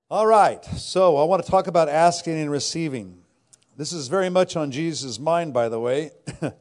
All right, so I want to talk about asking and receiving. This is very much on Jesus' mind, by the way.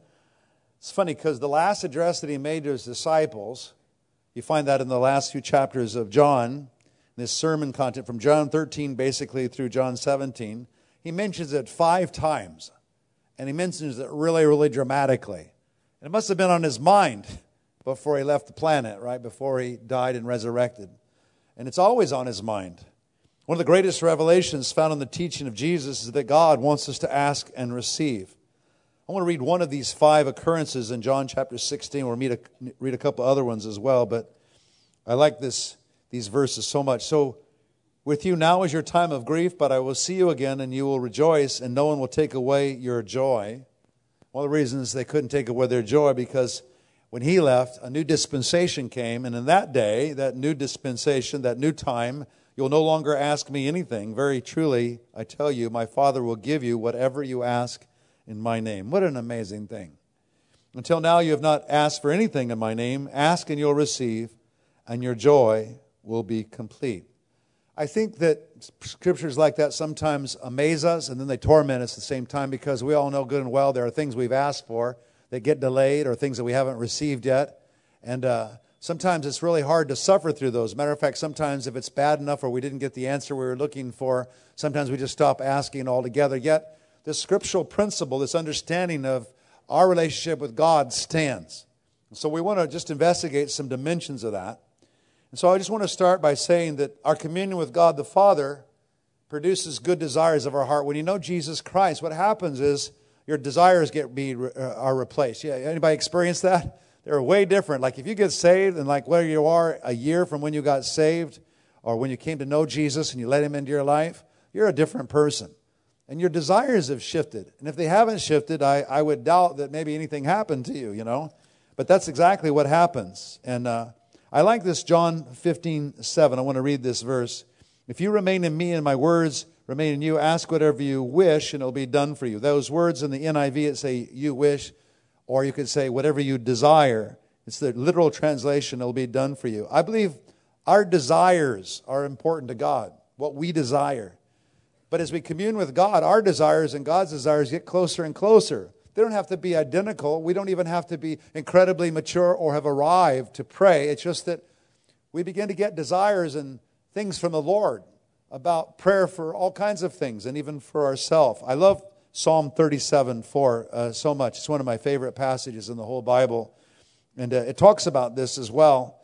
It's funny because the last address that he made to his disciples, you find that in the last few chapters of John, this sermon content from John 13 basically through John 17. He mentions it 5 times, and he mentions it really, really dramatically. And it must have been on his mind before he left the planet, right, before he died and resurrected. And it's always on his mind. One of the greatest revelations found in the teaching of Jesus is that God wants us to ask and receive. I want to read one of these 5 occurrences in John chapter 16. We'll read a couple other ones as well, but I like these verses so much. So, with you now is your time of grief, but I will see you again, and you will rejoice, and no one will take away your joy. One of the reasons they couldn't take away their joy, because when he left, a new dispensation came, and in that day, that new dispensation, that new time, you'll no longer ask me anything. Very truly, I tell you, my Father will give you whatever you ask in my name. What an amazing thing. Until now, you have not asked for anything in my name. Ask and you'll receive, and your joy will be complete. I think that scriptures like that sometimes amaze us, and then they torment us at the same time, because we all know good and well there are things we've asked for that get delayed, or things that we haven't received yet. And sometimes it's really hard to suffer through those. Matter of fact, sometimes if it's bad enough or we didn't get the answer we were looking for, sometimes we just stop asking altogether. Yet, this scriptural principle, this understanding of our relationship with God stands. So we want to just investigate some dimensions of that. And so I just want to start by saying that our communion with God the Father produces good desires of our heart. When you know Jesus Christ, what happens is your desires are replaced. Yeah, anybody experience that? They're way different. Like if you get saved, and like where you are a year from when you got saved, or when you came to know Jesus and you let him into your life, you're a different person. And your desires have shifted. And if they haven't shifted, I would doubt that maybe anything happened to you, you know. But that's exactly what happens. And I like this John 15:7. I want to read this verse. If you remain in me and my words remain in you, ask whatever you wish and it'll be done for you. Those words in the NIV, it say you wish, or you could say whatever you desire. It's the literal translation, it'll be done for you. I believe our desires are important to God, what we desire. But as we commune with God, our desires and God's desires get closer and closer. They don't have to be identical. We don't even have to be incredibly mature or have arrived to pray. It's just that we begin to get desires and things from the Lord about prayer for all kinds of things, and even for ourselves. I love Psalm 37:4 so much. It's one of my favorite passages in the whole Bible. And it talks about this as well.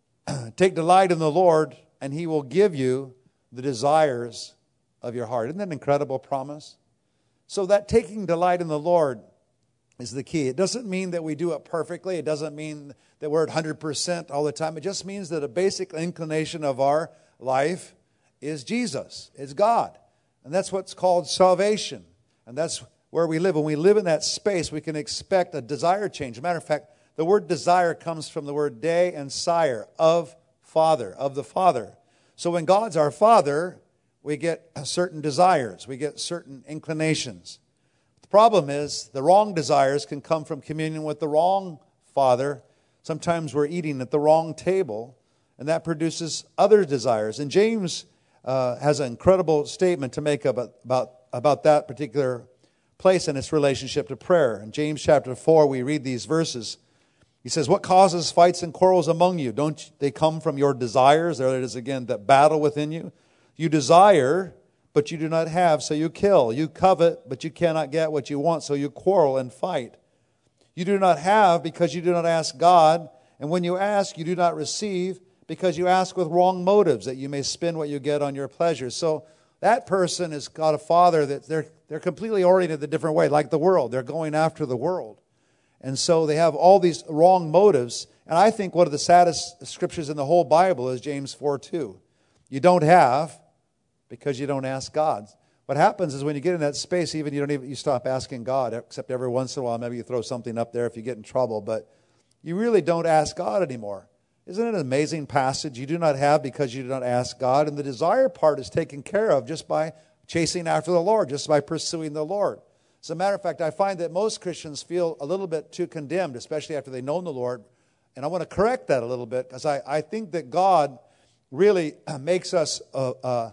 Take delight in the Lord, and he will give you the desires of your heart. Isn't that an incredible promise? So that taking delight in the Lord is the key. It doesn't mean that we do it perfectly. It doesn't mean that we're at 100% all the time. It just means that a basic inclination of our life is Jesus. It's God. And that's what's called salvation. And that's where we live. When we live in that space, we can expect a desire change. As a matter of fact, the word desire comes from the word de and sire, of Father, of the Father. So when God's our Father, we get certain desires. We get certain inclinations. The problem is the wrong desires can come from communion with the wrong Father. Sometimes we're eating at the wrong table, and that produces other desires. And James has an incredible statement to make about that particular place and its relationship to prayer. In James chapter 4, we read these verses. He says, what causes fights and quarrels among you? Don't they come from your desires? There it is again, that battle within you. You desire, but you do not have, so you kill. You covet, but you cannot get what you want, so you quarrel and fight. You do not have because you do not ask God, and when you ask, you do not receive because you ask with wrong motives, that you may spend what you get on your pleasures. So that person has got a father that they're completely oriented a different way, like the world. They're going after the world. And so they have all these wrong motives. And I think one of the saddest scriptures in the whole Bible is James 4:2. You don't have because you don't ask God. What happens is when you get in that space, even you stop asking God, except every once in a while, maybe you throw something up there if you get in trouble, but you really don't ask God anymore. Isn't it an amazing passage? You do not have because you do not ask God. And the desire part is taken care of just by chasing after the Lord, just by pursuing the Lord. As a matter of fact, I find that most Christians feel a little bit too condemned, especially after they've known the Lord. And I want to correct that a little bit, because I think that God really makes us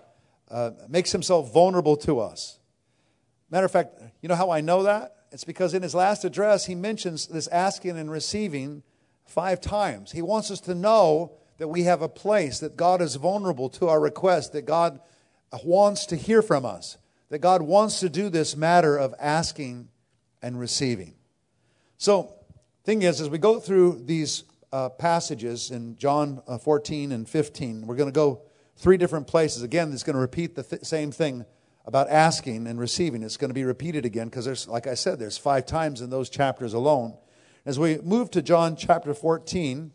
makes himself vulnerable to us. Matter of fact, you know how I know that? It's because in his last address, he mentions this asking and receiving 5 times. He wants us to know that we have a place, that God is vulnerable to our request, that God wants to hear from us, that God wants to do this matter of asking and receiving. So, thing is, as we go through these passages in John 14 and 15, we're going to go 3 different places. Again, it's going to repeat the same thing about asking and receiving. It's going to be repeated again because there's, like I said, there's 5 times in those chapters alone. As we move to John chapter 14,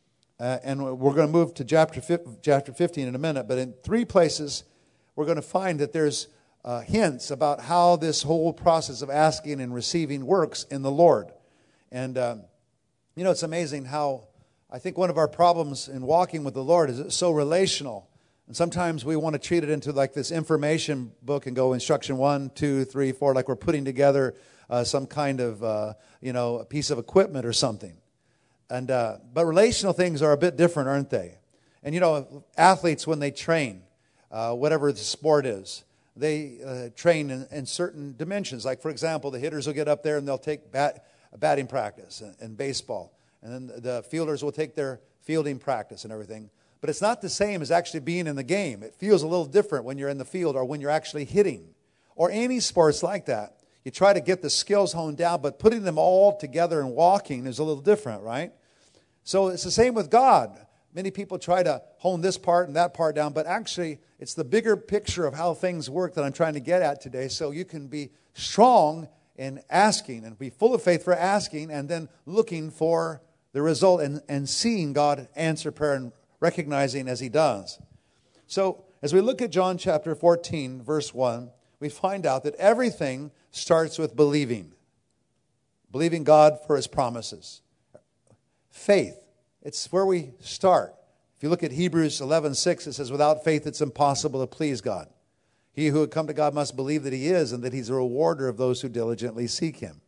and we're going to move to chapter 15 in a minute, but in 3 places we're going to find that there's hints about how this whole process of asking and receiving works in the Lord. And, you know, it's amazing how I think one of our problems in walking with the Lord is it's so relational. And sometimes we want to treat it into like this information book and go instruction 1, 2, 3, 4, like we're putting together some kind of, a piece of equipment or something. And but relational things are a bit different, aren't they? And, you know, athletes, when they train, whatever the sport is, they train in certain dimensions. Like, for example, the hitters will get up there and they'll take batting practice in baseball. And then the fielders will take their fielding practice and everything. But it's not the same as actually being in the game. It feels a little different when you're in the field or when you're actually hitting. Or any sports like that. You try to get the skills honed down, but putting them all together and walking is a little different, right? So it's the same with God. Many people try to hone this part and that part down, but actually it's the bigger picture of how things work that I'm trying to get at today, so you can be strong in asking and be full of faith for asking and then looking for the result and seeing God answer prayer and recognizing as he does. So as we look at John chapter 14, verse 1, we find out that everything starts with believing. Believing God for his promises. Faith, it's where we start. If you look at Hebrews 11:6, it says, without faith it's impossible to please God. He who would come to God must believe that he is and that he's a rewarder of those who diligently seek him.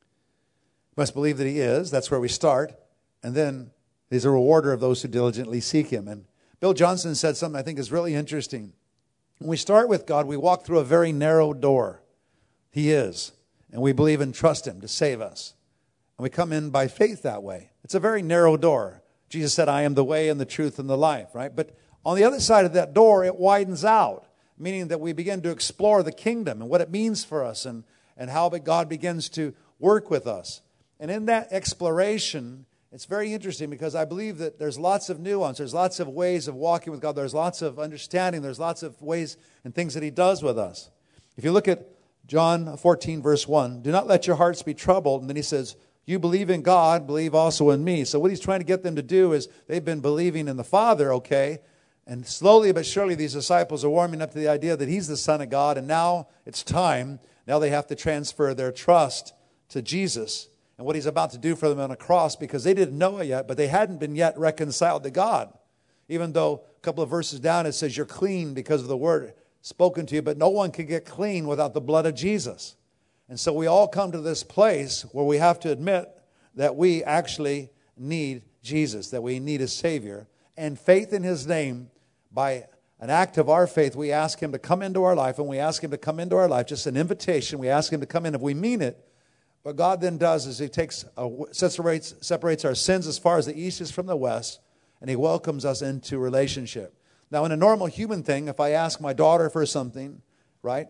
Must believe that he is, that's where we start. And then he's a rewarder of those who diligently seek him. And Bill Johnson said something I think is really interesting. When we start with God, we walk through a very narrow door. He is. And we believe and trust him to save us. And we come in by faith that way. It's a very narrow door. Jesus said, I am the way and the truth and the life, right? But on the other side of that door, it widens out, meaning that we begin to explore the kingdom and what it means for us and how God begins to work with us. And in that exploration, it's very interesting because I believe that there's lots of nuance. There's lots of ways of walking with God. There's lots of understanding. There's lots of ways and things that he does with us. If you look at John 14, verse 1, do not let your hearts be troubled. And then he says, you believe in God, believe also in me. So what he's trying to get them to do is they've been believing in the Father, okay? And slowly but surely these disciples are warming up to the idea that he's the Son of God. And now it's time. Now they have to transfer their trust to Jesus and what he's about to do for them on a cross, because they didn't know it yet, but they hadn't been yet reconciled to God. Even though a couple of verses down it says you're clean because of the word spoken to you, but no one can get clean without the blood of Jesus. And so we all come to this place where we have to admit that we actually need Jesus, that we need a Savior. And faith in his name, by an act of our faith, we ask him to come into our life, and we ask him to come into our life, just an invitation. We ask him to come in if we mean it. What God then does is he separates our sins as far as the east is from the west, and he welcomes us into relationship. Now, in a normal human thing, if I ask my daughter for something, right,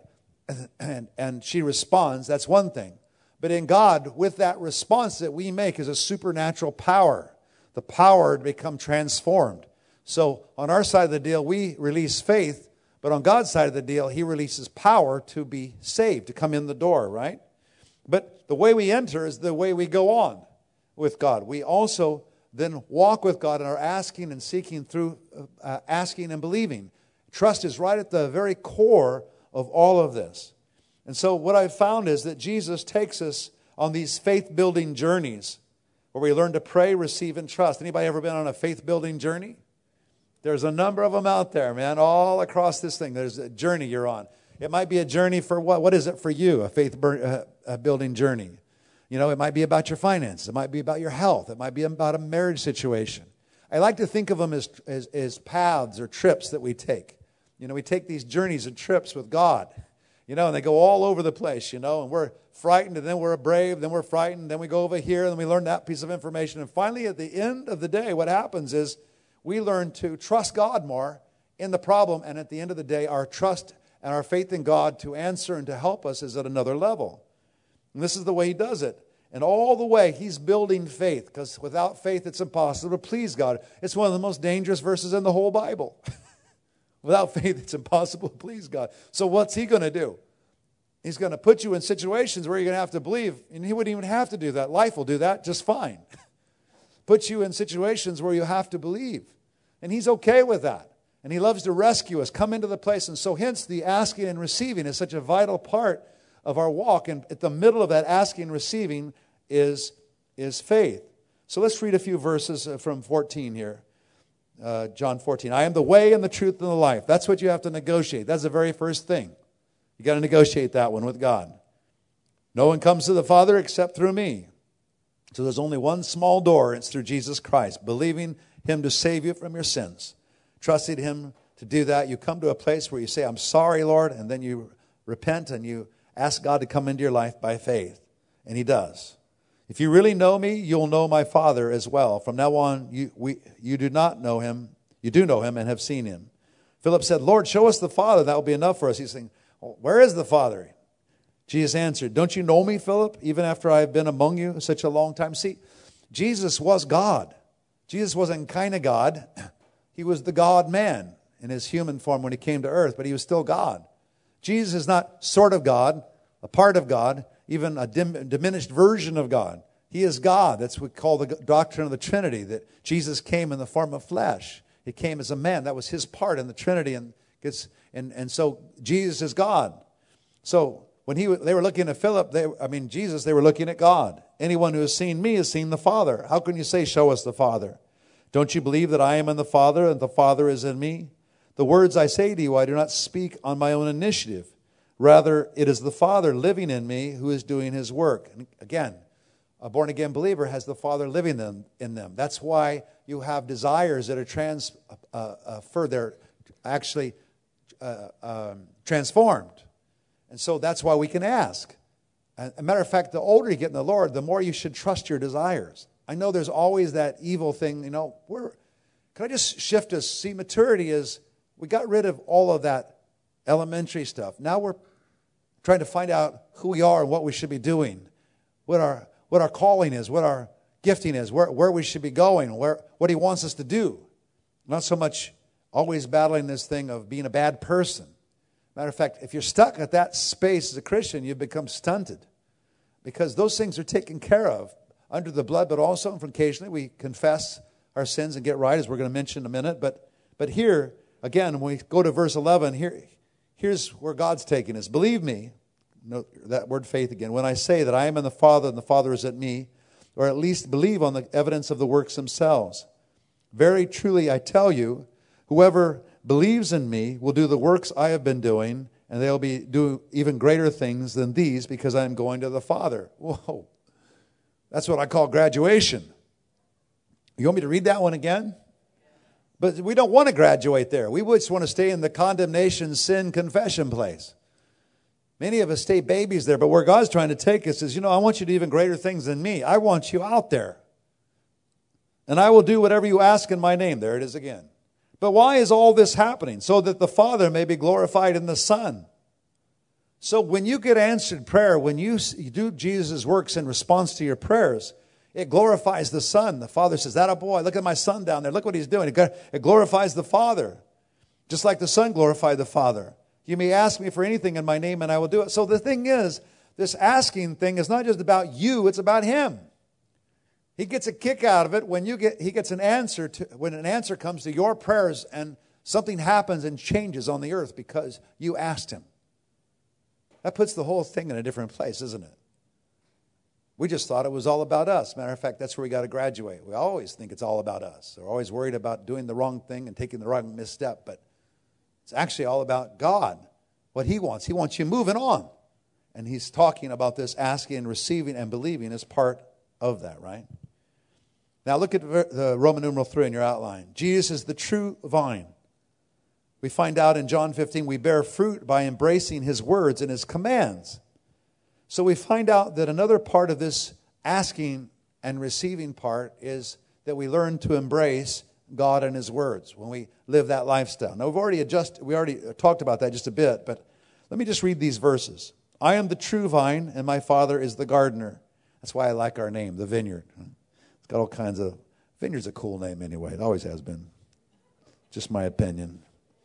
and she responds, that's one thing. But in God, with that response that we make is a supernatural power, the power to become transformed. So on our side of the deal, we release faith, but on God's side of the deal, he releases power to be saved, to come in the door, right? But the way we enter is the way we go on with God. We also then walk with God and are asking and seeking through asking and believing. Trust is right at the very core of all of this. And so what I've found is that Jesus takes us on these faith-building journeys where we learn to pray, receive, and trust. Anybody ever been on a faith-building journey? There's a number of them out there, man, all across this thing. There's a journey you're on. It might be a journey for what? What is it for you, a faith-building journey? You know, it might be about your finances. It might be about your health. It might be about a marriage situation. I like to think of them as paths or trips that we take. We take these journeys and trips with God, and they go all over the place, and we're frightened, and then we're brave, then we're frightened, then we go over here, and then we learn that piece of information. And finally, at the end of the day, what happens is we learn to trust God more in the problem, and at the end of the day, our trust and our faith in God to answer and to help us is at another level. And this is the way he does it. And all the way, he's building faith, because without faith, it's impossible to please God. It's one of the most dangerous verses in the whole Bible. Without faith, it's impossible to please God. So what's he going to do? He's going to put you in situations where you're going to have to believe, and he wouldn't even have to do that. Life will do that just fine. Put you in situations where you have to believe. And he's okay with that. And he loves to rescue us, come into the place. And so hence the asking and receiving is such a vital part of our walk. And at the middle of that asking and receiving is faith. So let's read a few verses from 14 here. John 14. I am the way and the truth and the life. That's what you have to negotiate. That's the very first thing. You got to negotiate that one with God. No one comes to the Father except through me. So there's only one small door, and it's through Jesus Christ. Believing him to save you from your sins. Trusting him to do that. You come to a place where you say, I'm sorry, Lord, and then you repent and you ask God to come into your life by faith. And he does. If you really know me, you'll know my Father as well. From now on, you do not know him. You do know him and have seen him. Philip said, Lord, show us the Father. That will be enough for us. He's saying, where is the Father? Jesus answered, don't you know me, Philip, even after I have been among you such a long time? See, Jesus was God. Jesus wasn't kind of God. He was the God-man in his human form when he came to earth, but he was still God. Jesus is not sort of God, a part of God, even a diminished version of God. He is God. That's what we call the doctrine of the Trinity, that Jesus came in the form of flesh. He came as a man. That was his part in the Trinity. And so Jesus is God. So when they were looking at Philip, Jesus, they were looking at God. Anyone who has seen me has seen the Father. How can you say, show us the Father? Don't you believe that I am in the Father and the Father is in me? The words I say to you, I do not speak on my own initiative. Rather, it is the Father living in me who is doing his work. And again, a born-again believer has the Father living in them. That's why you have desires that are transformed. And so that's why we can ask. As a matter of fact, the older you get in the Lord, the more you should trust your desires. I know there's always that evil thing, can I just shift us? See, maturity is, we got rid of all of that elementary stuff. Now we're trying to find out who we are and what we should be doing, what our calling is, what our gifting is, where we should be going, what he wants us to do. Not so much always battling this thing of being a bad person. Matter of fact, if you're stuck at that space as a Christian, you become stunted, because those things are taken care of under the blood, but also occasionally we confess our sins and get right, as we're going to mention in a minute. But here, again, when we go to verse 11, here's where God's taking us. Believe me, note that word faith again, when I say that I am in the Father and the Father is in me, or at least believe on the evidence of the works themselves. Very truly I tell you, whoever believes in me will do the works I have been doing, and they'll do even greater things than these, because I am going to the Father. Whoa. That's what I call graduation. You want me to read that one again? But we don't want to graduate there. We just want to stay in the condemnation, sin, confession place. Many of us stay babies there, but where God's trying to take us is, I want you to do even greater things than me. I want you out there. And I will do whatever you ask in my name. There it is again. But why is all this happening? So that the Father may be glorified in the Son. So when you get answered prayer, when you do Jesus' works in response to your prayers, it glorifies the Son. The Father says, that a boy, look at my son down there. Look what he's doing. It glorifies the Father. Just like the Son glorified the Father. You may ask me for anything in my name and I will do it. So the thing is, this asking thing is not just about you, it's about him. He gets a kick out of it when he gets an answer when an answer comes to your prayers and something happens and changes on the earth because you asked him. That puts the whole thing in a different place, isn't it? We just thought it was all about us. Matter of fact, that's where we got to graduate. We always think it's all about us. We're always worried about doing the wrong thing and taking the wrong misstep. But it's actually all about God, what he wants. He wants you moving on. And he's talking about this asking and receiving and believing as part of that, right? Now look at the Roman numeral 3 in your outline. Jesus is the true vine. We find out in John 15, we bear fruit by embracing his words and his commands. So we find out that another part of this asking and receiving part is that we learn to embrace God and his words when we live that lifestyle. Now, we already talked about that just a bit, but let me just read these verses. I am the true vine, and my Father is the gardener. That's why I like our name, the Vineyard. It's got all kinds of... Vineyard's a cool name anyway. It always has been. Just my opinion.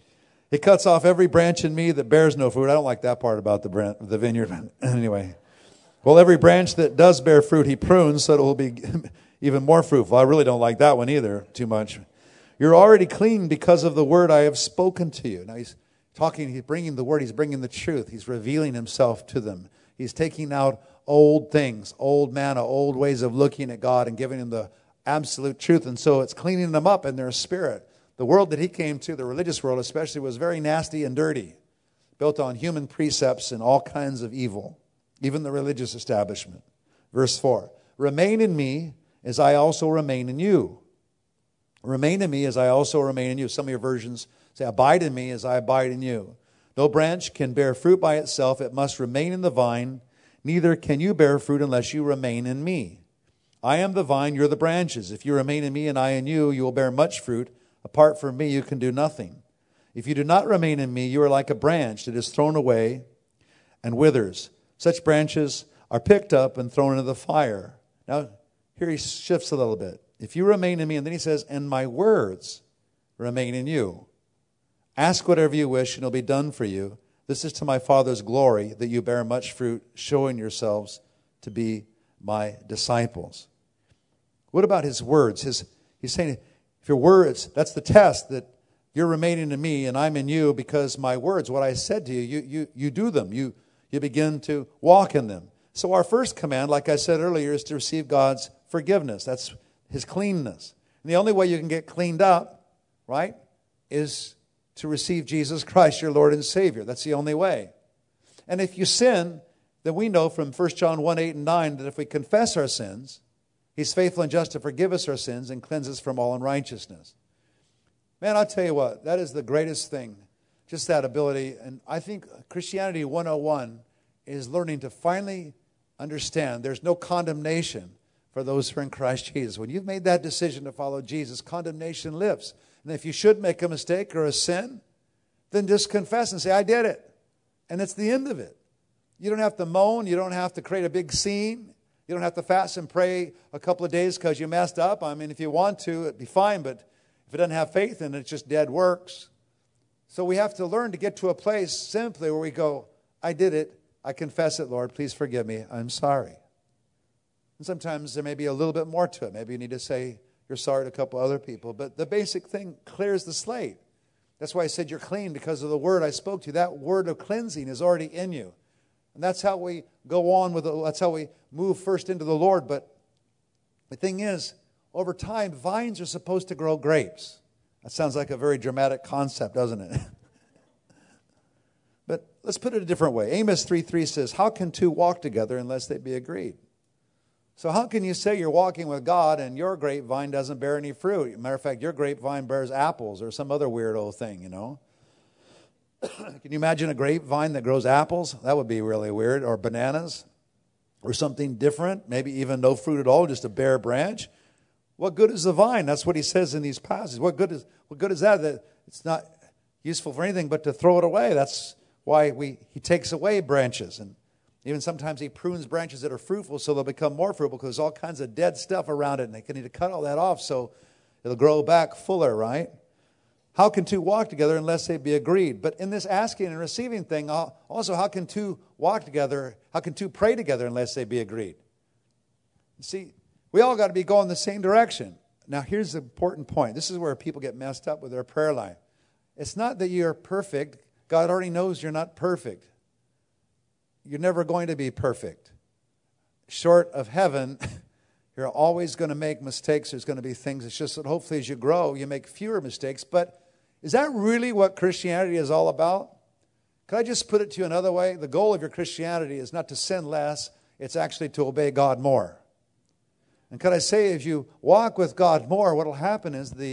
He cuts off every branch in me that bears no fruit. I don't like that part about the vineyard. Anyway. Well, every branch that does bear fruit, he prunes so it will be even more fruitful. I really don't like that one either too much. You're already clean because of the word I have spoken to you. Now he's bringing the word, he's bringing the truth. He's revealing himself to them. He's taking out old things, old manna, old ways of looking at God and giving them the absolute truth. And so it's cleaning them up in their spirit. The world that he came to, the religious world especially, was very nasty and dirty, built on human precepts and all kinds of evil, even the religious establishment. Verse 4, remain in me as I also remain in you. Remain in me as I also remain in you. Some of your versions say, abide in me as I abide in you. No branch can bear fruit by itself. It must remain in the vine. Neither can you bear fruit unless you remain in me. I am the vine, you're the branches. If you remain in me and I in you, you will bear much fruit. Apart from me, you can do nothing. If you do not remain in me, you are like a branch that is thrown away and withers. Such branches are picked up and thrown into the fire. Now, here he shifts a little bit. If you remain in me, and then he says, and my words remain in you. Ask whatever you wish, and it'll be done for you. This is to my Father's glory, that you bear much fruit, showing yourselves to be my disciples. What about his words? He's saying, if your words, that's the test, that you're remaining in me and I'm in you, because my words, what I said to you, you do them. You begin to walk in them. So our first command, like I said earlier, is to receive God's forgiveness. That's his cleanness. And the only way you can get cleaned up, right, is to receive Jesus Christ, your Lord and Savior. That's the only way. And if you sin, then we know from 1 John 1, 8 and 9 that if we confess our sins, he's faithful and just to forgive us our sins and cleanse us from all unrighteousness. Man, I'll tell you what, that is the greatest thing, just that ability. And I think Christianity 101 is learning to finally understand there's no condemnation for those who are in Christ Jesus. When you've made that decision to follow Jesus, condemnation lifts. And if you should make a mistake or a sin, then just confess and say, I did it. And it's the end of it. You don't have to moan. You don't have to create a big scene. You don't have to fast and pray a couple of days because you messed up. I mean, if you want to, it'd be fine. But if it doesn't have faith in it, it's just dead works. So we have to learn to get to a place simply where we go, I did it. I confess it, Lord. Please forgive me. I'm sorry. And sometimes there may be a little bit more to it. Maybe you need to say you're sorry to a couple other people. But the basic thing clears the slate. That's why I said you're clean, because of the word I spoke to you. That word of cleansing is already in you. And that's how we go on with it. That's how we move first into the Lord. But the thing is, over time, vines are supposed to grow grapes. That sounds like a very dramatic concept, doesn't it? But let's put it a different way. Amos 3:3 says, how can two walk together unless they be agreed? So how can you say you're walking with God and your grapevine doesn't bear any fruit? Matter of fact, your grapevine bears apples or some other weird old thing, you know. Can you imagine a grapevine that grows apples? That would be really weird. Or bananas or something different. Maybe even no fruit at all, just a bare branch. What good is the vine? That's what he says in these passages. What good is that? That it's not useful for anything but to throw it away. That's why he takes away branches. And even sometimes he prunes branches that are fruitful so they'll become more fruitful, because there's all kinds of dead stuff around it. And they need to cut all that off so it'll grow back fuller, right? How can two walk together unless they be agreed? But in this asking and receiving thing, also, how can two walk together? How can two pray together unless they be agreed? See, we all got to be going the same direction. Now, here's the important point. This is where people get messed up with their prayer life. It's not that you're perfect. God already knows you're not perfect. You're never going to be perfect. Short of heaven, you're always going to make mistakes. There's going to be things. It's just that hopefully as you grow, you make fewer mistakes. But is that really what Christianity is all about? Could I just put it to you another way? The goal of your Christianity is not to sin less. It's actually to obey God more. And could I say, if you walk with God more, what will happen is the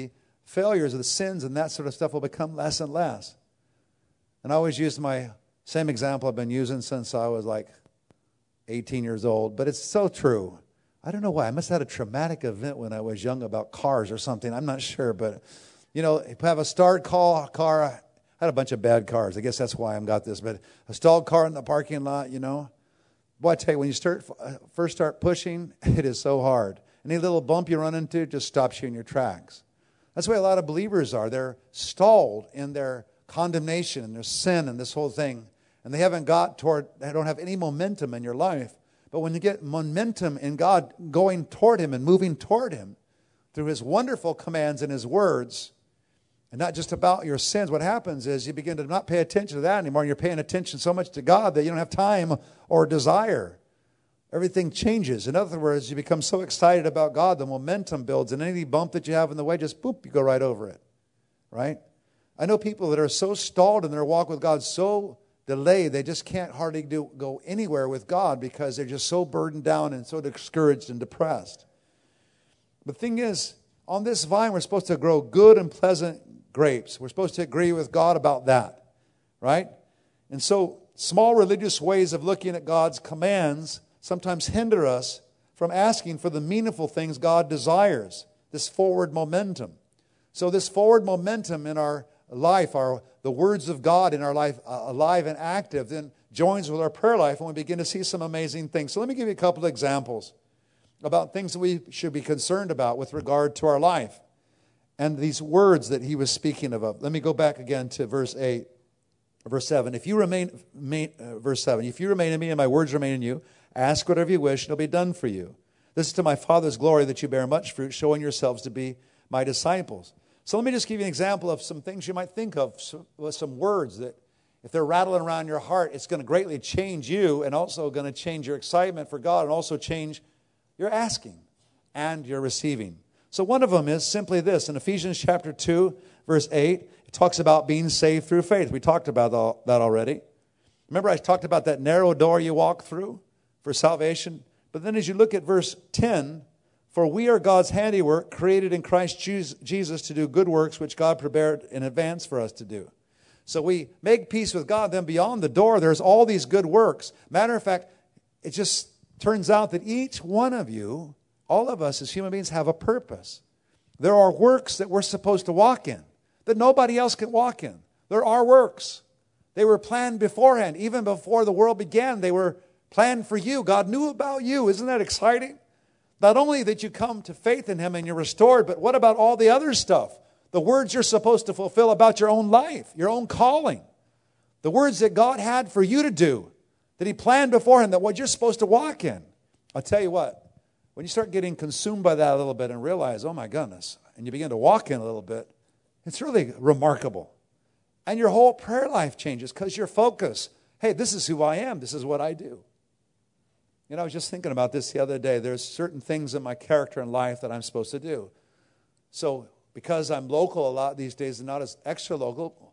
failures, the sins and that sort of stuff will become less and less. And I always use my same example I've been using since I was like 18 years old, but it's so true. I don't know why. I must have had a traumatic event when I was young about cars or something. I'm not sure, but, you know, if I have a stalled car, I had a bunch of bad cars. I guess that's why I got this, but a stalled car in the parking lot, you know. Boy, I tell you, when you first start pushing, it is so hard. Any little bump you run into just stops you in your tracks. That's why a lot of believers are. They're stalled in their condemnation and their sin and this whole thing. And they don't have any momentum in your life. But when you get momentum in God going toward Him and moving toward Him through His wonderful commands and His words, and not just about your sins, what happens is you begin to not pay attention to that anymore. And you're paying attention so much to God that you don't have time or desire. Everything changes. In other words, you become so excited about God, the momentum builds, and any bump that you have in the way, just boop, you go right over it. Right? I know people that are so stalled in their walk with God, so delayed, they just can't hardly go anywhere with God because they're just so burdened down and so discouraged and depressed. The thing is, on this vine, we're supposed to grow good and pleasant grapes. We're supposed to agree with God about that, right? And so small religious ways of looking at God's commands sometimes hinder us from asking for the meaningful things God desires, this forward momentum. So this forward momentum in our life, the words of God in our life, alive and active, then joins with our prayer life, and we begin to see some amazing things. So let me give you a couple of examples about things that we should be concerned about with regard to our life and these words that he was speaking of. Let me go back again to verse 7. Verse 7, if you remain in me and my words remain in you, ask whatever you wish, and it'll be done for you. This is to my Father's glory that you bear much fruit, showing yourselves to be my disciples. So let me just give you an example of some things you might think of, some words that if they're rattling around your heart, it's going to greatly change you and also going to change your excitement for God and also change your asking and your receiving. So one of them is simply this. In Ephesians chapter 2, verse 8, it talks about being saved through faith. We talked about that already. Remember I talked about that narrow door you walk through for salvation? But then as you look at verse 10, for we are God's handiwork, created in Christ Jesus to do good works, which God prepared in advance for us to do. So we make peace with God. Then beyond the door, there's all these good works. Matter of fact, it just turns out that each one of you, all of us as human beings, have a purpose. There are works that we're supposed to walk in that nobody else can walk in. There are works. They were planned beforehand. Even before the world began, they were planned for you. God knew about you. Isn't that exciting? Not only that you come to faith in Him and you're restored, but what about all the other stuff? The words you're supposed to fulfill about your own life, your own calling. The words that God had for you to do, that He planned beforehand, that what you're supposed to walk in. I'll tell you what, when you start getting consumed by that a little bit and realize, oh my goodness, and you begin to walk in a little bit, it's really remarkable. And your whole prayer life changes because your focus, hey, this is who I am, this is what I do. You know, I was just thinking about this the other day. There's certain things in my character and life that I'm supposed to do. So because I'm local a lot these days and not as extra local,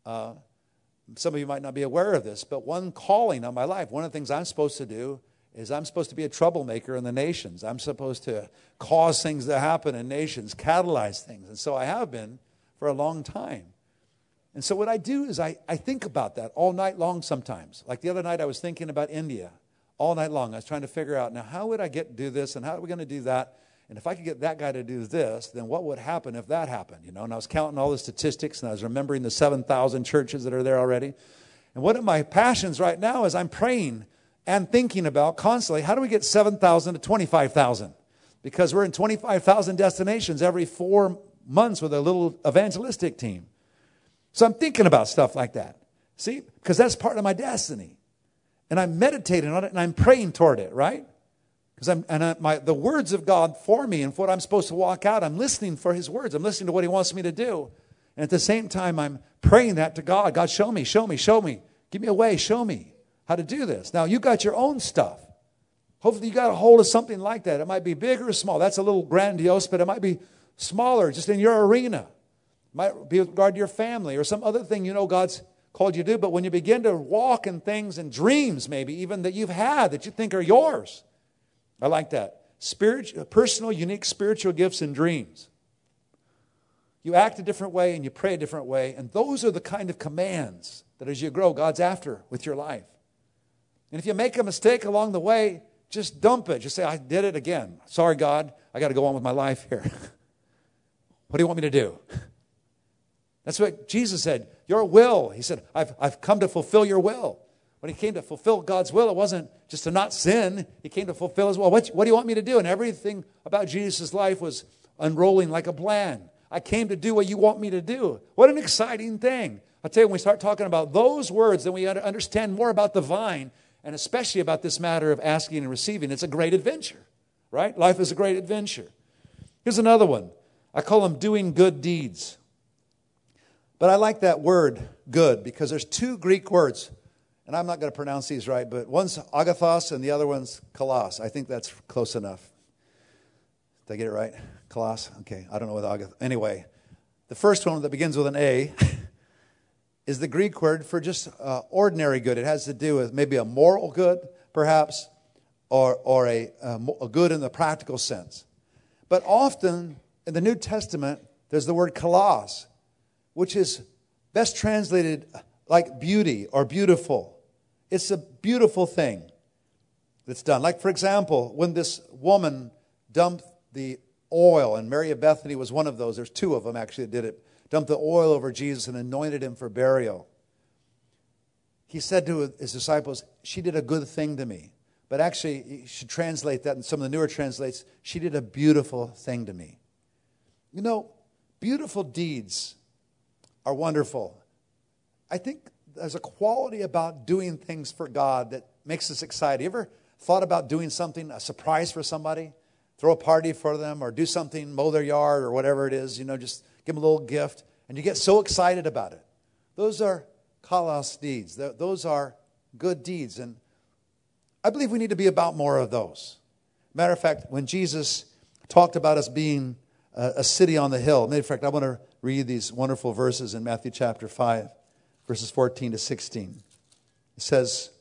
some of you might not be aware of this, but one calling on my life, one of the things I'm supposed to do is I'm supposed to be a troublemaker in the nations. I'm supposed to cause things to happen in nations, catalyze things. And so I have been for a long time. And so what I do is I think about that all night long sometimes. Like the other night I was thinking about India. All night long, I was trying to figure out, now, how would I do this, and how are we going to do that? And if I could get that guy to do this, then what would happen if that happened? You know, and I was counting all the statistics, and I was remembering the 7,000 churches that are there already. And one of my passions right now is I'm praying and thinking about constantly, how do we get 7,000 to 25,000? Because we're in 25,000 destinations every 4 months with a little evangelistic team. So I'm thinking about stuff like that. See, because that's part of my destiny. And I'm meditating on it, and I'm praying toward it, right? Because the words of God for me and for what I'm supposed to walk out, I'm listening for His words. I'm listening to what He wants me to do. And at the same time, I'm praying that to God. God, show me, show me, show me. Give me a way, show me how to do this. Now, you got your own stuff. Hopefully, you got a hold of something like that. It might be big or small. That's a little grandiose, but it might be smaller, just in your arena. It might be with regard to your family or some other thing you know God's called you to do. But when you begin to walk in things and dreams maybe even that you've had that you think are yours. I like that. Personal, unique spiritual gifts and dreams. You act a different way and you pray a different way. And those are the kind of commands that as you grow, God's after with your life. And if you make a mistake along the way, just dump it. Just say, I did it again. Sorry, God. I got to go on with my life here. What do you want me to do? That's what Jesus said. Your will. He said, I've come to fulfill your will. When he came to fulfill God's will, it wasn't just to not sin. He came to fulfill his will. What do you want me to do? And everything about Jesus' life was unrolling like a plan. I came to do what you want me to do. What an exciting thing. I'll tell you, when we start talking about those words, then we understand more about the vine, and especially about this matter of asking and receiving. It's a great adventure, right? Life is a great adventure. Here's another one. I call them doing good deeds. But I like that word, good, because there's two Greek words, and I'm not going to pronounce these right, but one's agathos and the other one's kalos. I think that's close enough. Did I get it right? Kalos? Okay, I don't know what agathos. Anyway, the first one that begins with an A is the Greek word for just ordinary good. It has to do with maybe a moral good, perhaps, or a good in the practical sense. But often in the New Testament, there's the word kalos, which is best translated like beauty or beautiful. It's a beautiful thing that's done. Like, for example, when this woman dumped the oil, and Mary of Bethany was one of those. There's two of them actually that did it. Dumped the oil over Jesus and anointed him for burial. He said to his disciples, she did a good thing to me. But actually, you should translate that in some of the newer translates, she did a beautiful thing to me. You know, beautiful deeds are wonderful. I think there's a quality about doing things for God that makes us excited. You ever thought about doing something, a surprise for somebody? Throw a party for them or do something, mow their yard or whatever it is, just give them a little gift. And you get so excited about it. Those are kalos deeds. Those are good deeds. And I believe we need to be about more of those. Matter of fact, when Jesus talked about us being a city on the hill, matter of fact, I want to read these wonderful verses in Matthew chapter 5, verses 14 to 16. It says,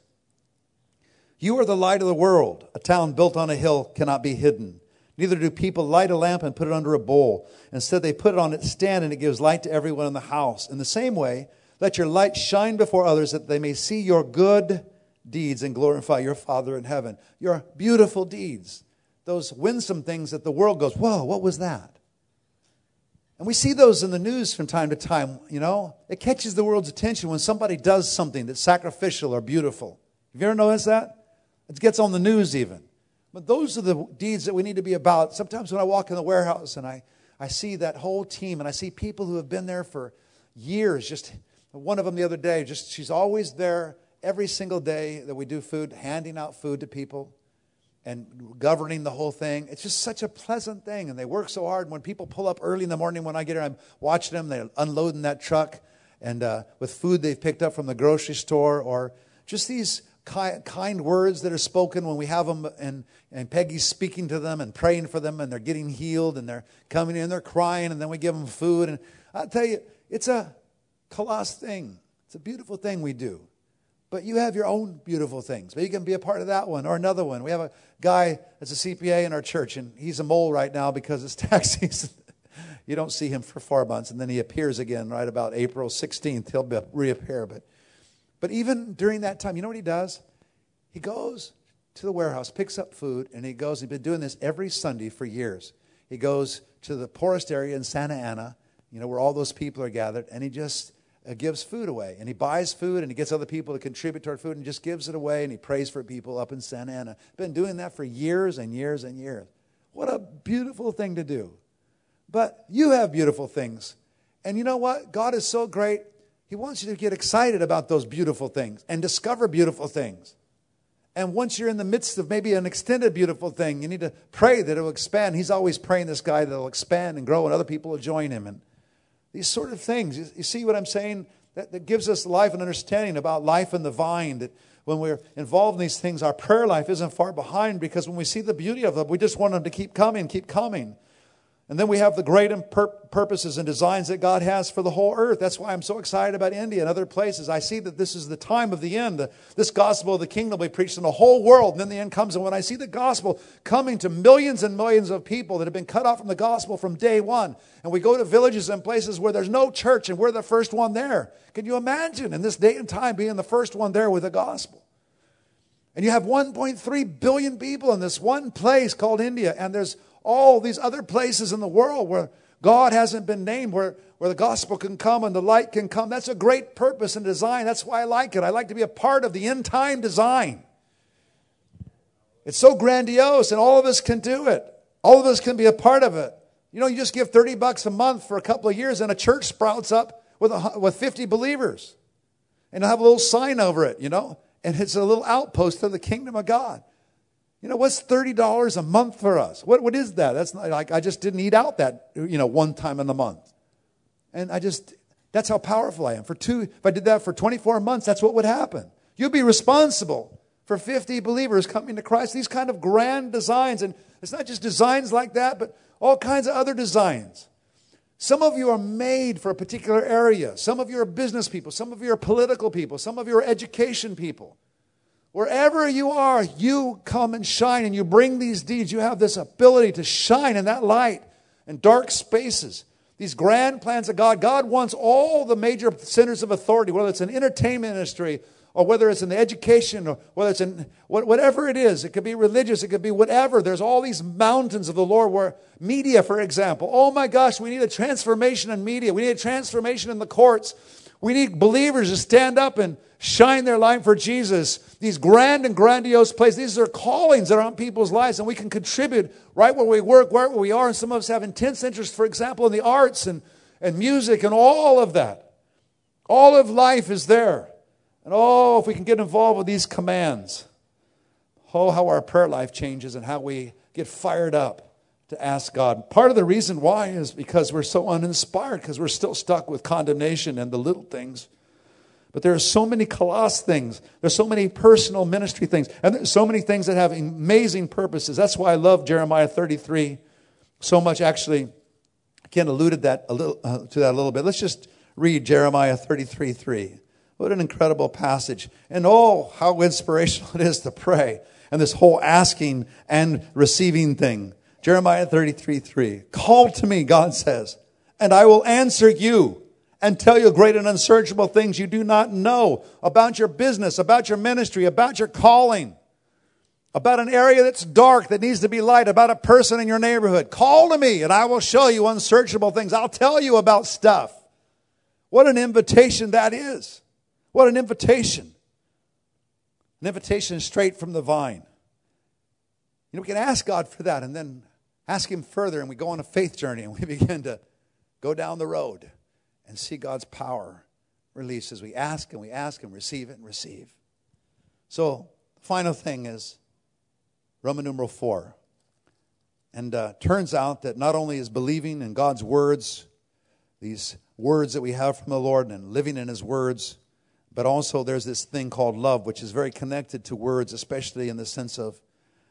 you are the light of the world. A town built on a hill cannot be hidden. Neither do people light a lamp and put it under a bowl. Instead, they put it on its stand, and it gives light to everyone in the house. In the same way, let your light shine before others, that they may see your good deeds and glorify your Father in heaven. Your beautiful deeds. Those winsome things that the world goes, whoa, what was that? And we see those in the news from time to time, It catches the world's attention when somebody does something that's sacrificial or beautiful. Have you ever noticed that? It gets on the news even. But those are the deeds that we need to be about. Sometimes when I walk in the warehouse and I see that whole team and I see people who have been there for years. Just one of them the other day, she's always there every single day that we do food, handing out food to people and governing the whole thing. It's just such a pleasant thing. And they work so hard. When people pull up early in the morning when I get here, I'm watching them. They're unloading that truck and with food they've picked up from the grocery store, or just these kind words that are spoken when we have them, and Peggy's speaking to them and praying for them, and they're getting healed, and they're coming in, they're crying, and then we give them food. And I'll tell you, it's a kalos thing. It's a beautiful thing we do. But you have your own beautiful things. But you can be a part of that one or another one. We have a guy that's a CPA in our church, and he's a mole right now because it's tax season. You don't see him for 4 months, and then he appears again right about April 16th. He'll reappear, But even during that time, you know what he does? He goes to the warehouse, picks up food, and he's been doing this every Sunday for years. He goes to the poorest area in Santa Ana, where all those people are gathered, and he just gives food away. And he buys food, and he gets other people to contribute toward food, and just gives it away, and he prays for people up in Santa Ana. Been doing that for years and years and years. What a beautiful thing to do. But you have beautiful things. And you know what? God is so great. He wants you to get excited about those beautiful things and discover beautiful things. And once you're in the midst of maybe an extended beautiful thing, you need to pray that it will expand. He's always praying this guy that will expand and grow, and other people will join him. And these sort of things, you see what I'm saying? That gives us life and understanding about life in the vine. That when we're involved in these things, our prayer life isn't far behind, because when we see the beauty of them, we just want them to keep coming, keep coming. And then we have the great purposes and designs that God has for the whole earth. That's why I'm so excited about India and other places. I see that this is the time of the end. This gospel of the kingdom will be preached in the whole world. And then the end comes. And when I see the gospel coming to millions and millions of people that have been cut off from the gospel from day one, and we go to villages and places where there's no church and we're the first one there. Can you imagine in this day and time being the first one there with the gospel? And you have 1.3 billion people in this one place called India. And there's all these other places in the world where God hasn't been named, where the gospel can come and the light can come. That's a great purpose and design. That's why I like it. I like to be a part of the end time design. It's so grandiose, and all of us can do it. All of us can be a part of it. You know, you just give $30 a month for a couple of years, and a church sprouts up with 50 believers. And they'll have a little sign over it, you know, and it's a little outpost of the kingdom of God. You know, what's $30 a month for us? What is that? That's not like I just didn't eat out that, you know, one time in the month. And that's how powerful I am. If I did that for 24 months, that's what would happen. You'd be responsible for 50 believers coming to Christ. These kind of grand designs. And it's not just designs like that, but all kinds of other designs. Some of you are made for a particular area. Some of you are business people. Some of you are political people. Some of you are education people. Wherever you are, you come and shine, and you bring these deeds. You have this ability to shine in that light in dark spaces. These grand plans of God. God wants all the major centers of authority, whether it's an entertainment industry or whether it's in the education or whether it's in whatever it is. It could be religious. It could be whatever. There's all these mountains of the Lord where media, for example. Oh my gosh, we need a transformation in media. We need a transformation in the courts. We need believers to stand up and shine their light for Jesus. These grand and grandiose places. These are callings that are on people's lives, and we can contribute right where we work, right where we are. And some of us have intense interest, for example, in the arts and music and all of that. All of life is there. And if we can get involved with these commands. How our prayer life changes and how we get fired up to ask God. Part of the reason why is because we're so uninspired, because we're still stuck with condemnation and the little things. But there are so many colossal things. There's so many personal ministry things. And there's so many things that have amazing purposes. That's why I love Jeremiah 33 so much. Actually, Ken alluded to that a little bit. Let's just read Jeremiah 33:3. What an incredible passage. And how inspirational it is to pray. And this whole asking and receiving thing. Jeremiah 33:3. Call to me, God says, and I will answer you and tell you great and unsearchable things you do not know about your business, about your ministry, about your calling, about an area that's dark that needs to be light, about a person in your neighborhood. Call to me and I will show you unsearchable things. I'll tell you about stuff. What an invitation that is. What an invitation. An invitation straight from the vine. You know, we can ask God for that and then ask Him further, and we go on a faith journey and we begin to go down the road and see God's power released as we ask and receive it and receive. So the final thing is Roman numeral 4. And turns out that not only is believing in God's words, these words that we have from the Lord and living in His words, but also there's this thing called love, which is very connected to words, especially in the sense of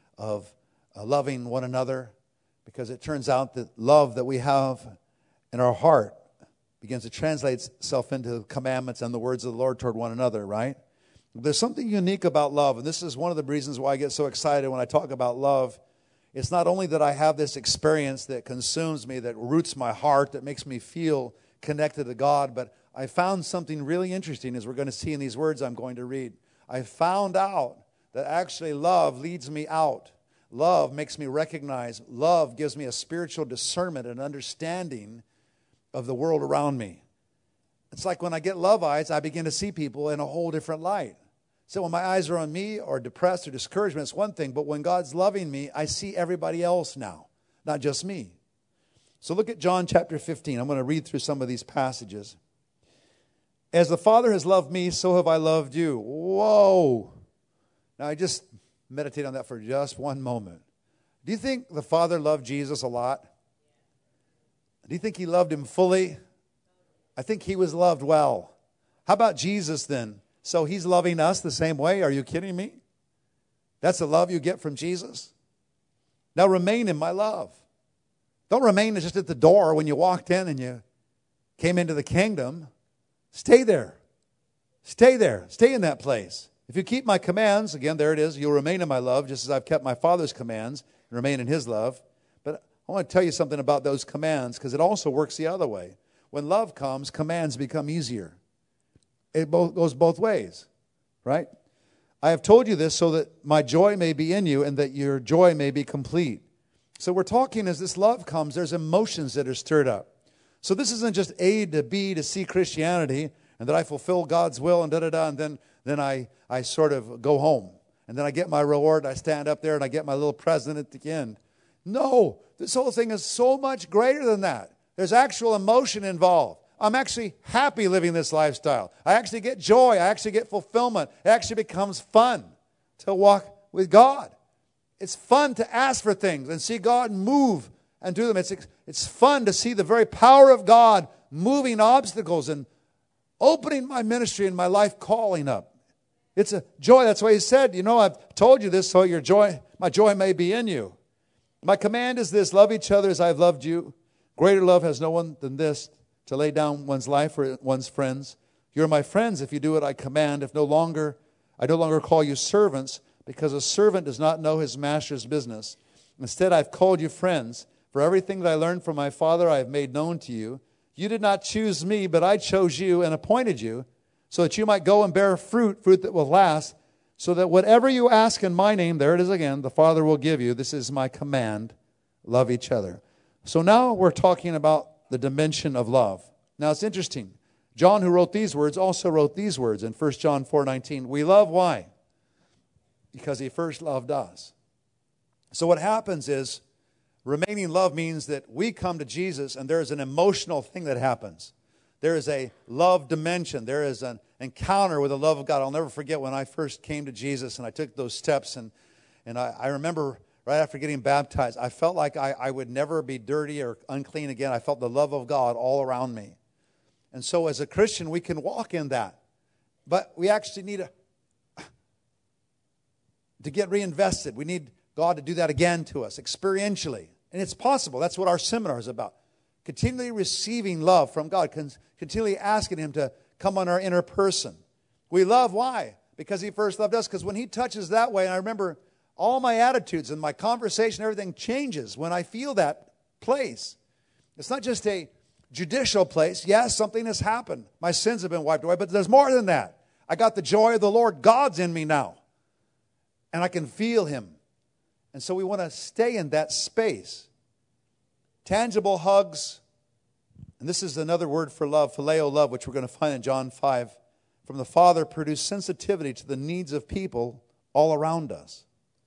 loving one another, because it turns out that love that we have in our heart begins to translate itself into commandments and the words of the Lord toward one another, right? There's something unique about love, and this is one of the reasons why I get so excited when I talk about love. It's not only that I have this experience that consumes me, that roots my heart, that makes me feel connected to God, but I found something really interesting, as we're going to see in these words I'm going to read. I found out that actually love leads me out. Love makes me recognize. Love gives me a spiritual discernment and understanding of the world around me. It's like when I get love eyes, I begin to see people in a whole different light. So when my eyes are on me or depressed or discouragement, it's one thing. But when God's loving me, I see everybody else now, not just me. So look at John chapter 15. I'm going to read through some of these passages. As the Father has loved me, so have I loved you. Whoa. Now I just meditate on that for just one moment. Do you think the Father loved Jesus a lot? Do you think He loved Him fully? I think He was loved well. How about Jesus then? So He's loving us the same way? Are you kidding me? That's the love you get from Jesus? Now remain in my love. Don't remain just at the door when you walked in and you came into the kingdom. Stay there. Stay there. Stay in that place. If you keep my commands, again, there it is, you'll remain in my love, just as I've kept my Father's commands and remain in his love. But I want to tell you something about those commands, because it also works the other way. When love comes, commands become easier. It goes both ways, right? I have told you this so that my joy may be in you and that your joy may be complete. So we're talking, as this love comes, there's emotions that are stirred up. So this isn't just A to B to C Christianity, and that I fulfill God's will and da-da-da, and then I sort of go home. And then I get my reward, I stand up there, and I get my little present at the end. No, this whole thing is so much greater than that. There's actual emotion involved. I'm actually happy living this lifestyle. I actually get joy. I actually get fulfillment. It actually becomes fun to walk with God. It's fun to ask for things and see God move and do them. It's fun to see the very power of God moving obstacles and opening my ministry and my life calling up. It's a joy. That's why he said, I've told you this so my joy may be in you. My command is this: love each other as I've loved you. Greater love has no one than this, to lay down one's life for one's friends. You're my friends if you do what I command. I no longer call you servants, because a servant does not know his master's business. Instead, I've called you friends. For everything that I learned from my Father I have made known to you. You did not choose me, but I chose you and appointed you, so that you might go and bear fruit that will last, so that whatever you ask in my name, there it is again, the Father will give you. This is my command: love each other. So now we're talking about the dimension of love. Now it's interesting. John, who wrote these words, also wrote these words in 1 John 4:19. We love, why? Because he first loved us. So what happens is, remaining love means that we come to Jesus and there is an emotional thing that happens. There is a love dimension. There is an encounter with the love of God. I'll never forget when I first came to Jesus and I took those steps. And I remember right after getting baptized, I felt like I would never be dirty or unclean again. I felt the love of God all around me. And so as a Christian, we can walk in that. But we actually need to get reinvested. We need God to do that again to us, experientially. And it's possible. That's what our seminar is about. Continually receiving love from God. Continually asking him to come on our inner person. We love, why? Because he first loved us. Because when he touches that way, and I remember all my attitudes and my conversation, everything changes when I feel that place. It's not just a judicial place. Yes, something has happened. My sins have been wiped away. But there's more than that. I got the joy of the Lord. God's in me now. And I can feel him. And so we want to stay in that space. Tangible hugs. And this is another word for love, phileo love, which we're going to find in John 5. From the Father produce sensitivity to the needs of people all around us.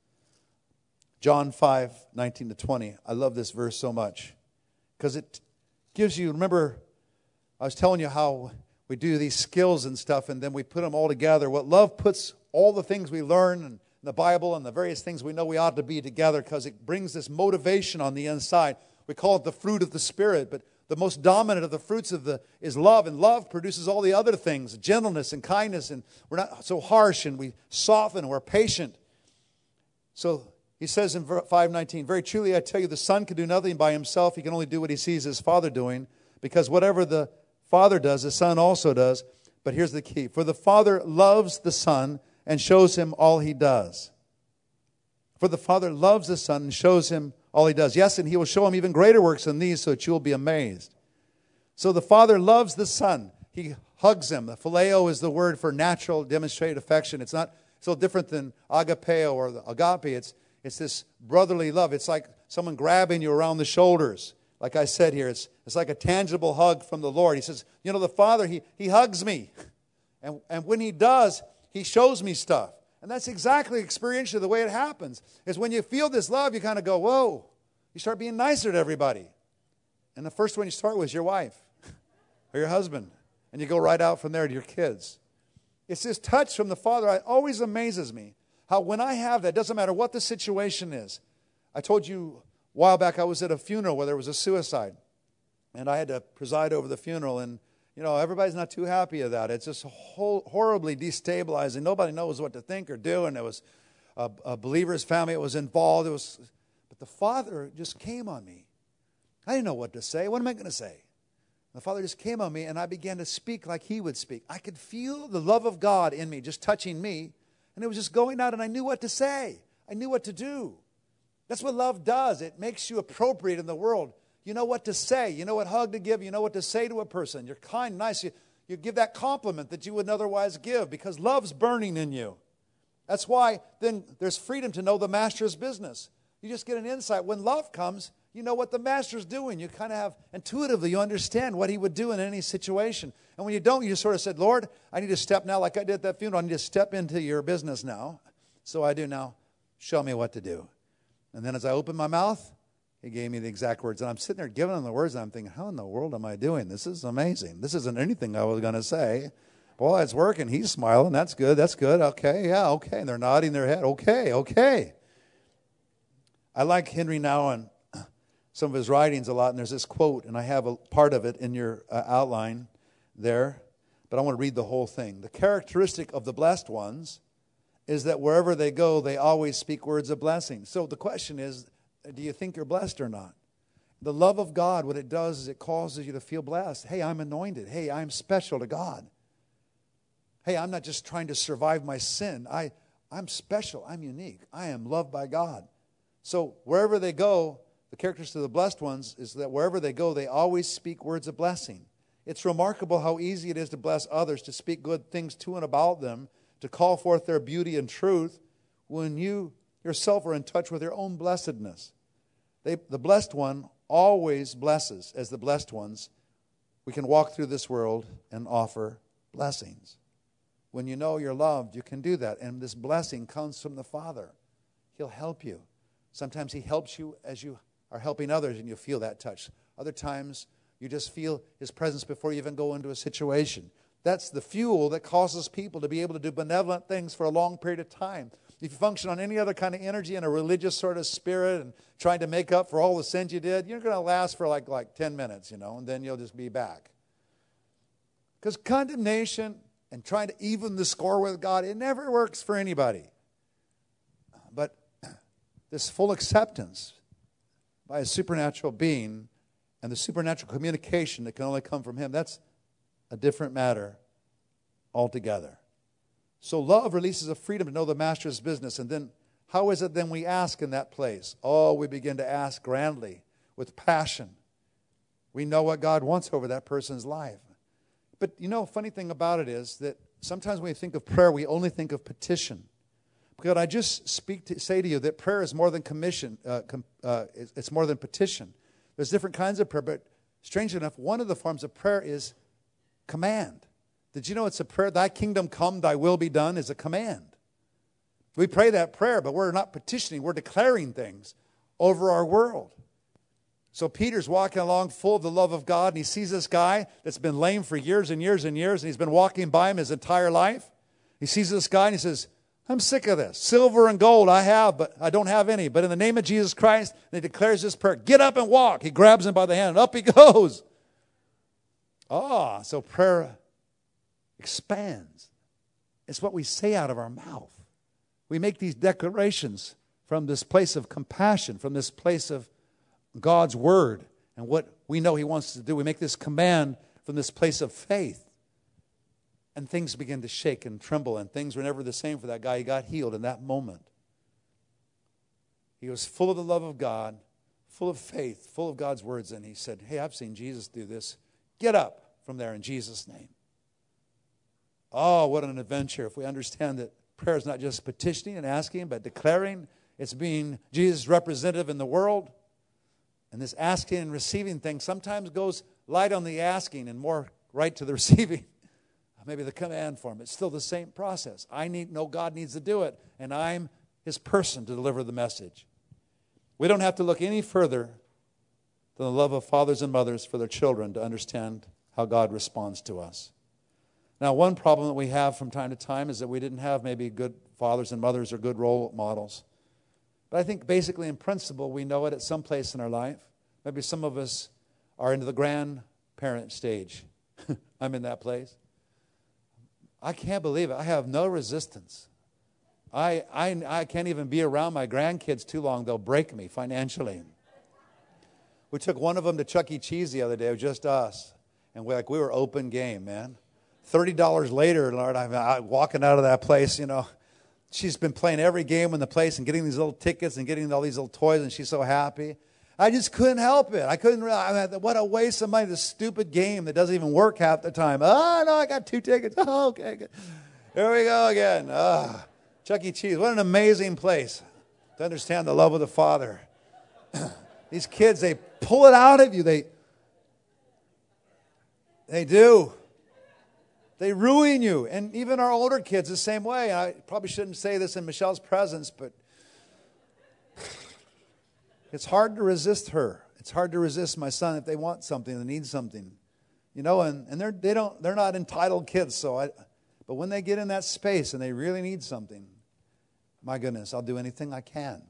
John 5:19-20. I love this verse so much. Because it gives you, remember, I was telling you how we do these skills and stuff, and then we put them all together. What love puts all the things we learn and the Bible and the various things we know we ought to be together, because it brings this motivation on the inside. We call it the fruit of the Spirit, but the most dominant of the fruits is love, and love produces all the other things, gentleness and kindness, and we're not so harsh, and we soften, and we're patient. So he says in 5:19, very truly I tell you, the Son can do nothing by himself. He can only do what he sees his Father doing, because whatever the Father does, the Son also does. But here's the key. For the Father loves the Son and shows him all he does. For the Father loves the Son and shows him all he does. Yes, and he will show him even greater works than these, so that you will be amazed. So the Father loves the Son. He hugs him. The phileo is the word for natural, demonstrated affection. It's not so different than agapeo or the agape. It's this brotherly love. It's like someone grabbing you around the shoulders. Like I said here, it's like a tangible hug from the Lord. He says, the Father, he hugs me. And when he does, he shows me stuff. And that's exactly experientially the way it happens. Is when you feel this love, you kind of go, whoa. You start being nicer to everybody. And the first one you start with is your wife or your husband. And you go right out from there to your kids. It's this touch from the Father. It always amazes me how when I have that, it doesn't matter what the situation is. I told you a while back I was at a funeral where there was a suicide. And I had to preside over the funeral, and everybody's not too happy of that. It's just horribly destabilizing. Nobody knows what to think or do, and it was a believer's family that was involved. But the Father just came on me. I didn't know what to say. What am I going to say? The Father just came on me, and I began to speak like He would speak. I could feel the love of God in me, just touching me, and it was just going out, and I knew what to say. I knew what to do. That's what love does. It makes you appropriate in the world. You know what to say. You know what hug to give. You know what to say to a person. You're kind, nice. You give that compliment that you wouldn't otherwise give because love's burning in you. That's why then there's freedom to know the Master's business. You just get an insight. When love comes, you know what the Master's doing. You kind of have, intuitively, you understand what He would do in any situation. And when you don't, you just sort of said, Lord, I need to step now, like I did at that funeral. I need to step into your business now. So I do now. Show me what to do. And then as I opened my mouth, He gave me the exact words. And I'm sitting there giving Him the words, and I'm thinking, how in the world am I doing? This is amazing. This isn't anything I was going to say. Boy, it's working. He's smiling. That's good. That's good. Okay, yeah, okay. And they're nodding their head. Okay, okay. I like Henry Nouwen, some of his writings a lot, and there's this quote, and I have a part of it in your outline there, but I want to read the whole thing. The characteristic of the blessed ones is that wherever they go, they always speak words of blessing. So the question is, do you think you're blessed or not? The love of God, what it does is it causes you to feel blessed. Hey, I'm anointed. Hey, I'm special to God. Hey, I'm not just trying to survive my sin. I'm special. I'm unique. I am loved by God. So wherever they go, the characteristics of the blessed ones is that wherever they go, they always speak words of blessing. It's remarkable how easy it is to bless others, to speak good things to and about them, to call forth their beauty and truth when you yourself are in touch with your own blessedness. The blessed one always blesses. As the blessed ones, we can walk through this world and offer blessings. When you know you're loved, you can do that. And this blessing comes from the Father. He'll help you. Sometimes He helps you as you are helping others and you feel that touch. Other times you just feel His presence before you even go into a situation. That's the fuel that causes people to be able to do benevolent things for a long period of time. If you function on any other kind of energy in a religious sort of spirit and trying to make up for all the sins you did, you're going to last for like 10 minutes, and then you'll just be back. Because condemnation and trying to even the score with God, it never works for anybody. But this full acceptance by a supernatural being and the supernatural communication that can only come from Him, that's a different matter altogether. So love releases a freedom to know the Master's business. And then how is it then we ask in that place? Oh, we begin to ask grandly, with passion. We know what God wants over that person's life. But funny thing about it is that sometimes when we think of prayer, we only think of petition. Because I just say to you that prayer is more than commission. It's more than petition. There's different kinds of prayer, but strangely enough, one of the forms of prayer is command. Did you know it's a prayer? Thy kingdom come, thy will be done is a command. We pray that prayer, but we're not petitioning. We're declaring things over our world. So Peter's walking along full of the love of God, and he sees this guy that's been lame for years and years and years, and he's been walking by him his entire life. He sees this guy, and he says, I'm sick of this. Silver and gold I have, but I don't have any. But in the name of Jesus Christ, and he declares this prayer, get up and walk. He grabs him by the hand, and up he goes. So prayer expands. It's what we say out of our mouth. We make these declarations from this place of compassion, from this place of God's word and what we know He wants to do. We make this command from this place of faith. And things begin to shake and tremble, and things were never the same for that guy. He got healed in that moment. He was full of the love of God, full of faith, full of God's words, and he said, hey, I've seen Jesus do this. Get up from there in Jesus' name. Oh, what an adventure if we understand that prayer is not just petitioning and asking, but declaring. It's being Jesus' representative in the world. And this asking and receiving thing sometimes goes light on the asking and more right to the receiving. Maybe the command form. It's still the same process. I know God needs to do it, and I'm His person to deliver the message. We don't have to look any further than the love of fathers and mothers for their children to understand how God responds to us. Now, one problem that we have from time to time is that we didn't have maybe good fathers and mothers or good role models. But I think basically in principle, we know it at some place in our life. Maybe some of us are into the grandparent stage. I'm in that place. I can't believe it. I have no resistance. I can't even be around my grandkids too long. They'll break me financially. We took one of them to Chuck E. Cheese the other day. It was just us. And we were open game, man. $30 later, Lord, I'm walking out of that place, you know. She's been playing every game in the place and getting these little tickets and getting all these little toys, and she's so happy. I just couldn't help it. I couldn't realize, what a waste of money, this stupid game that doesn't even work half the time. Oh, no, I got 2 tickets. Oh, okay, good. Here we go again. Chuck E. Cheese, what an amazing place to understand the love of the Father. These kids, they pull it out of you. They do. They ruin you. And even our older kids the same way. I probably shouldn't say this in Michelle's presence, but it's hard to resist her. It's hard to resist my son if they want something, they need something. You know, and they're not entitled kids, but when they get in that space and they really need something, my goodness, I'll do anything I can.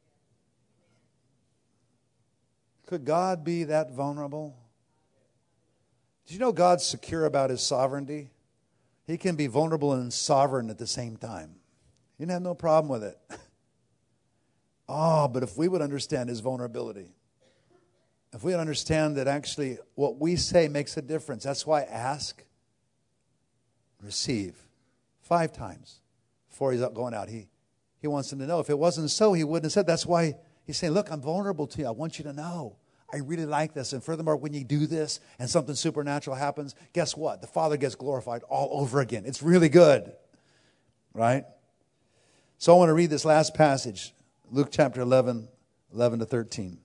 Could God be that vulnerable? Did you know God's secure about his sovereignty? He can be vulnerable and sovereign at the same time. He didn't have no problem with it. But if we would understand his vulnerability, if we would understand that actually what we say makes a difference, that's why ask, receive 5 times before he's going out. He wants them to know. If it wasn't so, he wouldn't have said. That's why he's saying, look, I'm vulnerable to you. I want you to know. I really like this. And furthermore, when you do this and something supernatural happens, guess what? The Father gets glorified all over again. It's really good. Right? So I want to read this last passage. Luke chapter 11 to 13.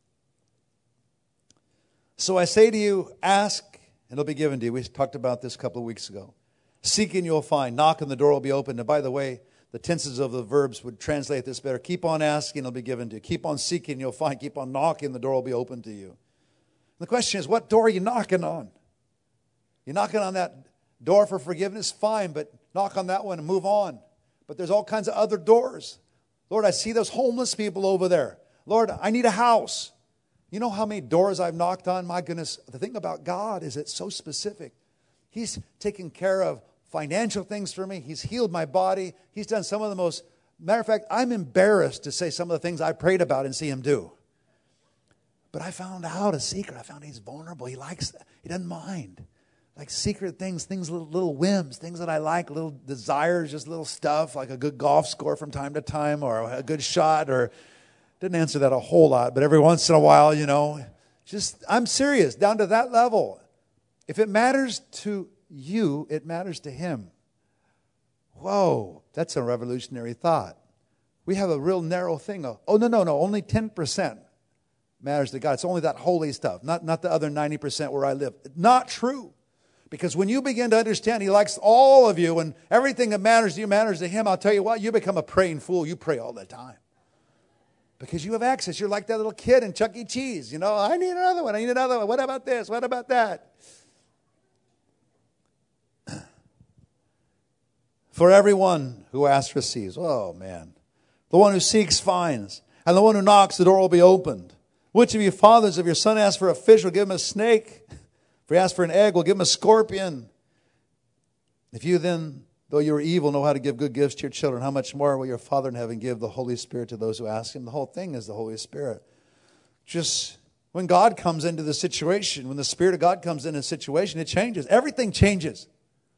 So I say to you, ask, and it'll be given to you. We talked about this a couple of weeks ago. Seek and you'll find. Knock and the door will be opened. And by the way, the tenses of the verbs would translate this better. Keep on asking, it'll be given to you. Keep on seeking, you'll find. Keep on knocking, the door will be open to you. The question is, what door are you knocking on? You're knocking on that door for forgiveness? Fine, but knock on that one and move on. But there's all kinds of other doors. Lord, I see those homeless people over there. Lord, I need a house. You know how many doors I've knocked on? My goodness, the thing about God is it's so specific. He's taken care of financial things for me. He's healed my body. He's done some of the most, matter of fact, I'm embarrassed to say some of the things I prayed about and see him do. But I found out a secret. I found he's vulnerable. He likes that. He doesn't mind. Like secret things, little whims, things that I like, little desires, just little stuff, like a good golf score from time to time or a good shot, or didn't answer that a whole lot, but every once in a while, you know, just, I'm serious, down to that level. If it matters to you, it matters to him. Whoa, that's a revolutionary thought. We have a real narrow thing. No, only 10% matters to God. It's only that holy stuff, not the other 90% where I live. Not true. Because when you begin to understand he likes all of you and everything that matters to you matters to him, I'll tell you what, you become a praying fool. You pray all the time. Because you have access. You're like that little kid in Chuck E. Cheese. You know, I need another one. I need another one. What about this? What about that? For everyone who asks receives. Oh, man. The one who seeks finds. And the one who knocks, the door will be opened. Which of you fathers, if your son asks for a fish, will give him a snake? If he asks for an egg, we'll give him a scorpion. If you then, though you are evil, know how to give good gifts to your children, how much more will your Father in heaven give the Holy Spirit to those who ask him? The whole thing is the Holy Spirit. Just when God comes into the situation, when the Spirit of God comes into a situation, it changes. Everything changes.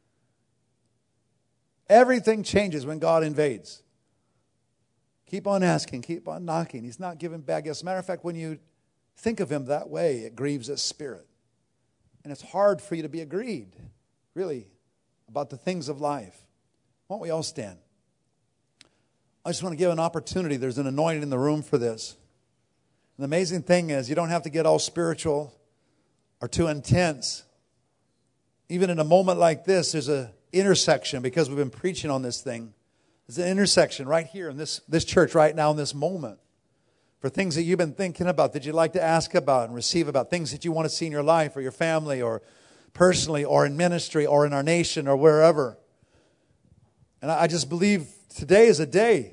Everything changes when God invades. Keep on asking, keep on knocking. He's not giving bad gifts. As a matter of fact, when you think of him that way, it grieves his spirit. And it's hard for you to be agreed, really, about the things of life. Won't we all stand? I just want to give an opportunity. There's an anointing in the room for this. And the amazing thing is you don't have to get all spiritual or too intense. Even in a moment like this, there's an intersection because we've been preaching on this thing. There's an intersection right here in this church right now in this moment. For things that you've been thinking about, that you'd like to ask about and receive about, things that you want to see in your life or your family or personally or in ministry or in our nation or wherever. And I just believe today is a day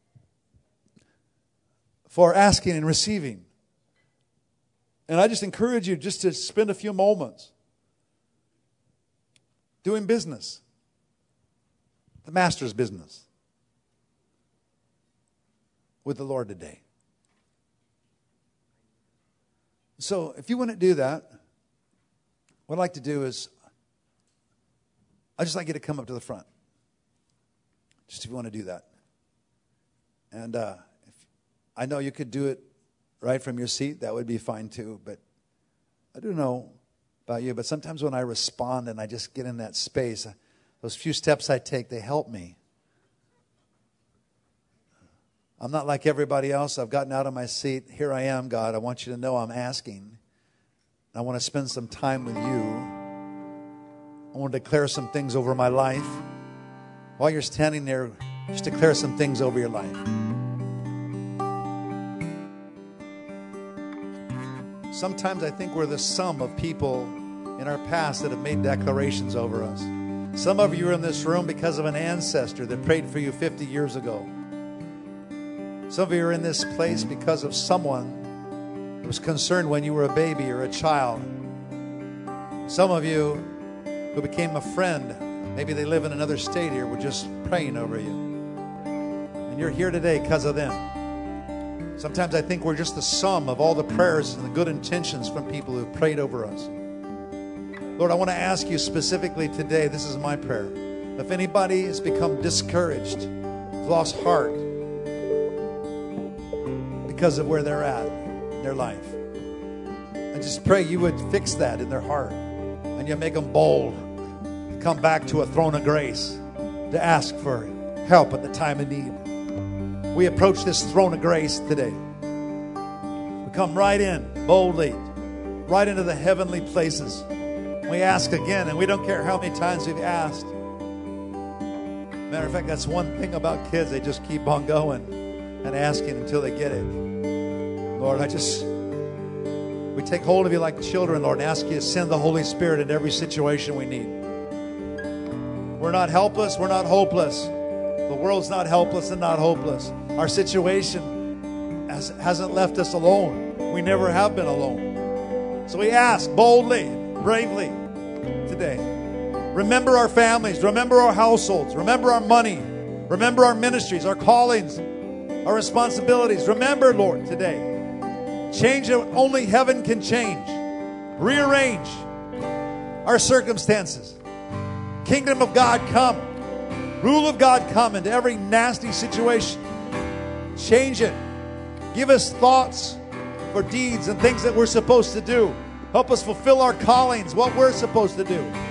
for asking and receiving. And I just encourage you just to spend a few moments doing business, the Master's business, with the Lord today. So if you want to do that, what I'd like to do is, I'd just like you to come up to the front. Just if you want to do that. And I know you could do it right from your seat. That would be fine too. But I don't know about you, but sometimes when I respond and I just get in that space, those few steps I take, they help me. I'm not like everybody else. I've gotten out of my seat. Here I am, God. I want you to know I'm asking. I want to spend some time with you. I want to declare some things over my life. While you're standing there, just declare some things over your life. Sometimes I think we're the sum of people in our past that have made declarations over us. Some of you are in this room because of an ancestor that prayed for you 50 years ago. Some of you are in this place because of someone who was concerned when you were a baby or a child. Some of you who became a friend, maybe they live in another state here, were just praying over you. And you're here today because of them. Sometimes I think we're just the sum of all the prayers and the good intentions from people who prayed over us. Lord, I want to ask you specifically today, this is my prayer. If anybody has become discouraged, lost heart because of where they're at in their life, I just pray you would fix that in their heart and you make them bold to come back to a throne of grace to ask for help at the time of need. We approach this throne of grace today. We come right in boldly, right into the heavenly places. We ask again, and we don't care how many times we've asked. Matter of fact, that's one thing about kids. They just keep on going and asking until they get it. Lord, we take hold of you like children, Lord, and ask you to send the Holy Spirit into every situation we need. We're not helpless. We're not hopeless. The world's not helpless and not hopeless. Our situation hasn't left us alone. We never have been alone. So we ask boldly, bravely today. Remember our families. Remember our households. Remember our money. Remember our ministries, our callings, our responsibilities. Remember, Lord, today. Change what only heaven can change. Rearrange our circumstances. Kingdom of God come. Rule of God come into every nasty situation. Change it. Give us thoughts for deeds and things that we're supposed to do. Help us fulfill our callings, what we're supposed to do.